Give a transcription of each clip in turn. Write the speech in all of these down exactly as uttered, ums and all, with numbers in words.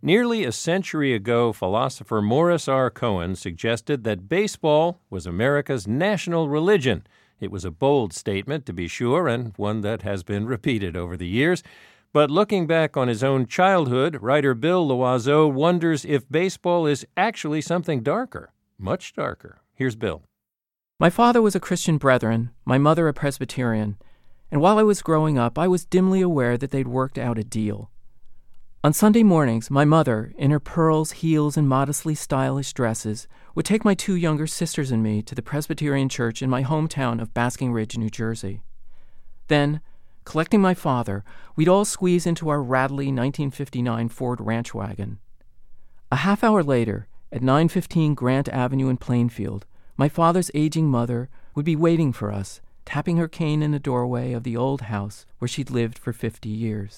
Nearly a century ago, philosopher Morris R. Cohen suggested that baseball was America's national religion. It was a bold statement, to be sure, and one that has been repeated over the years. But looking back on his own childhood, writer Bill Loiseau wonders if baseball is actually something darker, much darker. Here's Bill. My father was a Christian Brethren, my mother a Presbyterian, and while I was growing up, I was dimly aware that they'd worked out a deal. On Sunday mornings, my mother, in her pearls, heels, and modestly stylish dresses, would take my two younger sisters and me to the Presbyterian church in my hometown of Basking Ridge, New Jersey. Then, collecting my father, we'd all squeeze into our rattly nineteen fifty-nine Ford ranch wagon. A half hour later, at nine fifteen Grant Avenue in Plainfield, my father's aging mother would be waiting for us, tapping her cane in the doorway of the old house where she'd lived for fifty years.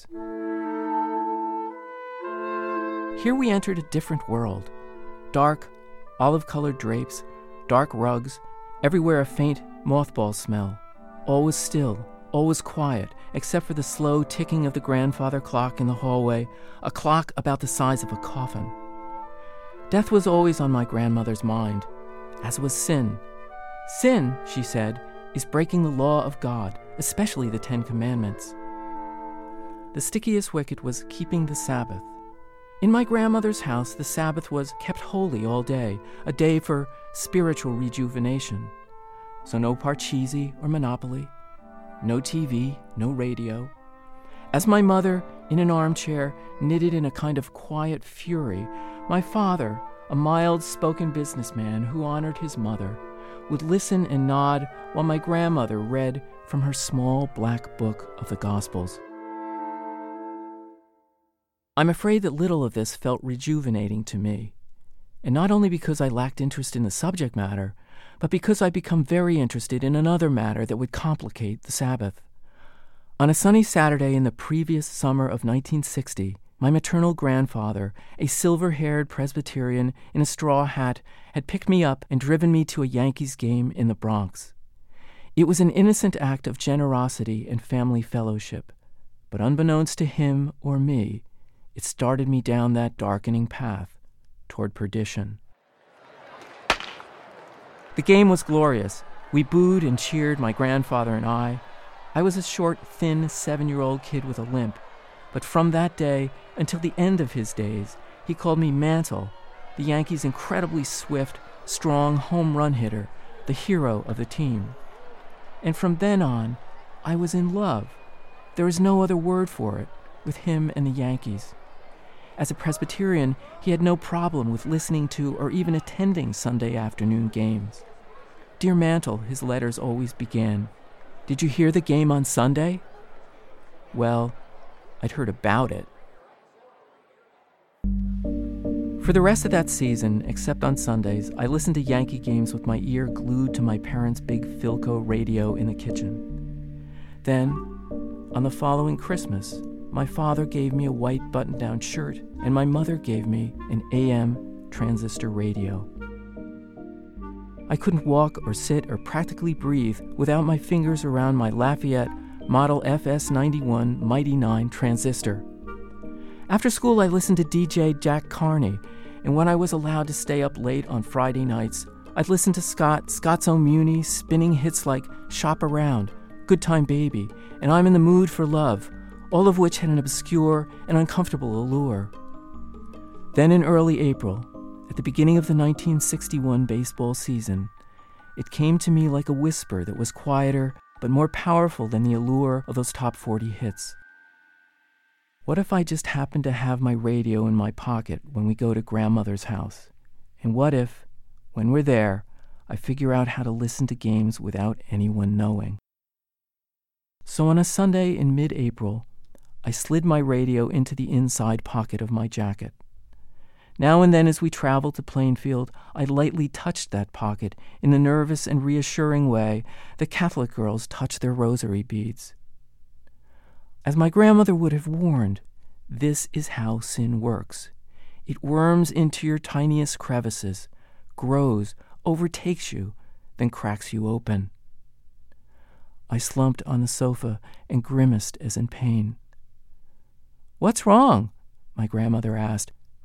Here we entered a different world. Dark, olive-colored drapes, dark rugs, everywhere a faint mothball smell. All was still, all was quiet, except for the slow ticking of the grandfather clock in the hallway, a clock about the size of a coffin. Death was always on my grandmother's mind, as was sin. Sin, she said, is breaking the law of God, especially the Ten Commandments. The stickiest wicket was keeping the Sabbath. In my grandmother's house, the Sabbath was kept holy all day, a day for spiritual rejuvenation. So no Parcheesi or Monopoly, no T V, no radio. As my mother, in an armchair, knitted in a kind of quiet fury, my father, a mild-spoken businessman who honored his mother, would listen and nod while my grandmother read from her small black book of the Gospels. I'm afraid that little of this felt rejuvenating to me, and not only because I lacked interest in the subject matter, but because I'd become very interested in another matter that would complicate the Sabbath. On a sunny Saturday in the previous summer of nineteen sixty, my maternal grandfather, a silver-haired Presbyterian in a straw hat, had picked me up and driven me to a Yankees game in the Bronx. It was an innocent act of generosity and family fellowship, but unbeknownst to him or me, it started me down that darkening path toward perdition. The game was glorious. We booed and cheered, my grandfather and I. I was a short, thin, seven-year-old kid with a limp, but from that day until the end of his days, he called me Mantle, the Yankees' incredibly swift, strong home run hitter, the hero of the team. And from then on, I was in love. There is no other word for it, with him and the Yankees. As a Presbyterian, he had no problem with listening to or even attending Sunday afternoon games. Dear Mantle, his letters always began, "Did you hear the game on Sunday?" Well, I'd heard about it. For the rest of that season, except on Sundays, I listened to Yankee games with my ear glued to my parents' big Philco radio in the kitchen. Then, on the following Christmas, my father gave me a white button-down shirt, and my mother gave me an A M transistor radio. I couldn't walk or sit or practically breathe without my fingers around my Lafayette Model F S ninety-one Mighty nine transistor. After school, I listened to D J Jack Carney, and when I was allowed to stay up late on Friday nights, I'd listen to Scott, Scott's O'Muni, spinning hits like Shop Around, Good Time Baby, and I'm in the Mood for Love, all of which had an obscure and uncomfortable allure. Then in early April, at the beginning of the nineteen sixty-one baseball season, it came to me like a whisper that was quieter but more powerful than the allure of those top forty hits. What if I just happened to have my radio in my pocket when we go to grandmother's house? And what if, when we're there, I figure out how to listen to games without anyone knowing? So on a Sunday in mid-April, I slid my radio into the inside pocket of my jacket. Now and then as we traveled to Plainfield, I lightly touched that pocket in the nervous and reassuring way that Catholic girls touch their rosary beads. As my grandmother would have warned, this is how sin works. It worms into your tiniest crevices, grows, overtakes you, then cracks you open. I slumped on the sofa and grimaced as in pain. "What's wrong?" my grandmother asked,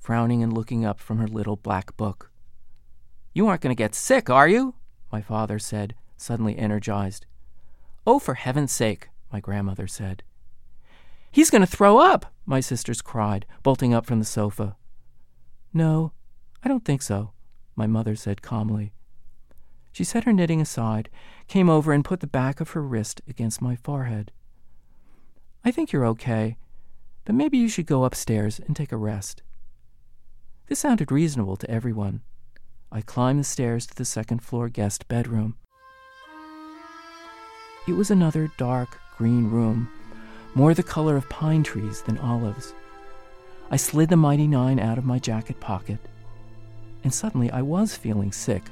frowning and looking up from her little black book. "You aren't going to get sick, are you?" my father said, suddenly energized. "Oh, for heaven's sake," my grandmother said. "He's going to throw up," my sisters cried, bolting up from the sofa. "No, I don't think so," my mother said calmly. She set her knitting aside, came over and put the back of her wrist against my forehead. "I think you're okay, but maybe you should go upstairs and take a rest." This sounded reasonable to everyone. I climbed the stairs to the second-floor guest bedroom. It was another dark green room, more the color of pine trees than olives. I slid the Mighty Nine out of my jacket pocket, and suddenly I was feeling sick.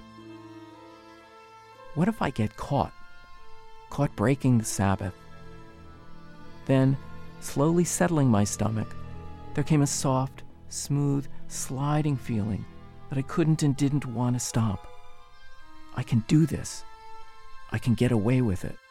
What if I get caught? Caught breaking the Sabbath? Then, slowly settling my stomach, there came a soft, smooth, sliding feeling that I couldn't and didn't want to stop. I can do this. I can get away with it.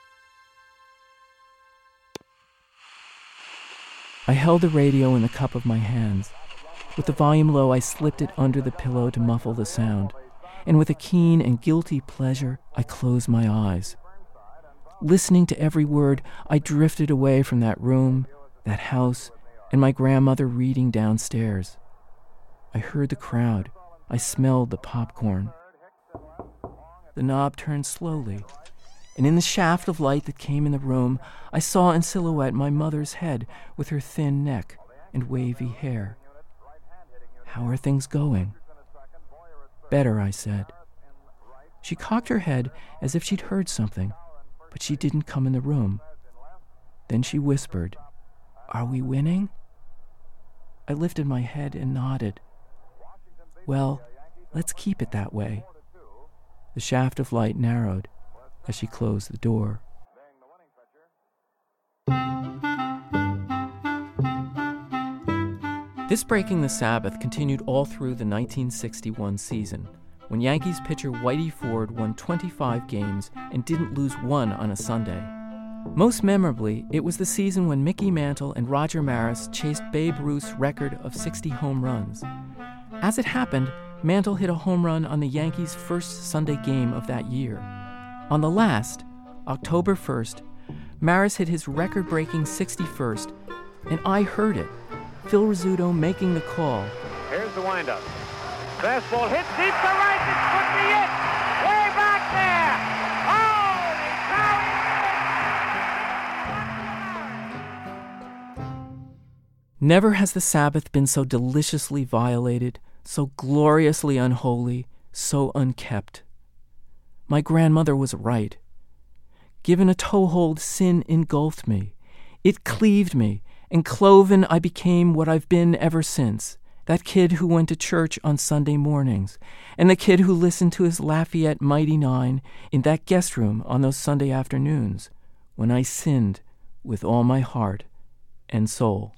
I held the radio in the cup of my hands. With the volume low, I slipped it under the pillow to muffle the sound, and with a keen and guilty pleasure, I closed my eyes. Listening to every word, I drifted away from that room, that house, and my grandmother reading downstairs. I heard the crowd. I smelled the popcorn. The knob turned slowly, and in the shaft of light that came in the room, I saw in silhouette my mother's head with her thin neck and wavy hair. "How are things going?" "Better," I said. She cocked her head as if she'd heard something, but she didn't come in the room. Then she whispered, "Are we winning?" I lifted my head and nodded. "Well, let's keep it that way." The shaft of light narrowed as she closed the door. This breaking the Sabbath continued all through the nineteen sixty-one season, when Yankees pitcher Whitey Ford won twenty-five games and didn't lose one on a Sunday. Most memorably, it was the season when Mickey Mantle and Roger Maris chased Babe Ruth's record of sixty home runs. As it happened, Mantle hit a home run on the Yankees' first Sunday game of that year. On the last, October first, Maris hit his record-breaking sixty-first, and I heard it. Phil Rizzuto making the call. Here's the windup. Fastball hit deep to right. This could be it. Way back there. Holy cow. Never has the Sabbath been so deliciously violated, so gloriously unholy, so unkept. My grandmother was right. Given a toehold, sin engulfed me. It cleaved me, and cloven I became what I've been ever since, that kid who went to church on Sunday mornings, and the kid who listened to his Lafayette Mighty Nine in that guest room on those Sunday afternoons, when I sinned with all my heart and soul.